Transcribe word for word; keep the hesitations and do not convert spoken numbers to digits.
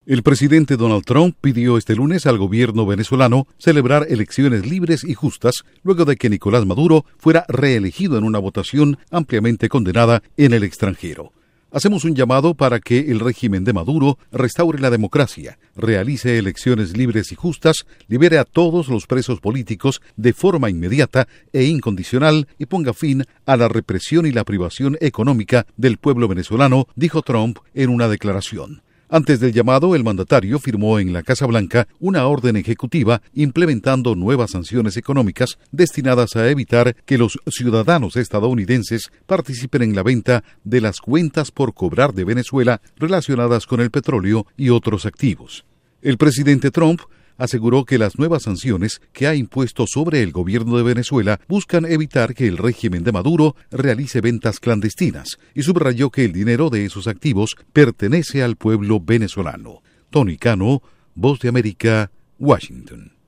El presidente Donald Trump pidió este lunes al gobierno venezolano celebrar elecciones libres y justas luego de que Nicolás Maduro fuera reelegido en una votación ampliamente condenada en el extranjero. Hacemos un llamado para que el régimen de Maduro restaure la democracia, realice elecciones libres y justas, libere a todos los presos políticos de forma inmediata e incondicional y ponga fin a la represión y la privación económica del pueblo venezolano, dijo Trump en una declaración. Antes del llamado, el mandatario firmó en la Casa Blanca una orden ejecutiva implementando nuevas sanciones económicas destinadas a evitar que los ciudadanos estadounidenses participen en la venta de las cuentas por cobrar de Venezuela relacionadas con el petróleo y otros activos. El presidente Trump aseguró que las nuevas sanciones que ha impuesto sobre el gobierno de Venezuela buscan evitar que el régimen de Maduro realice ventas clandestinas y subrayó que el dinero de esos activos pertenece al pueblo venezolano. Tony Cano, Voz de América, Washington.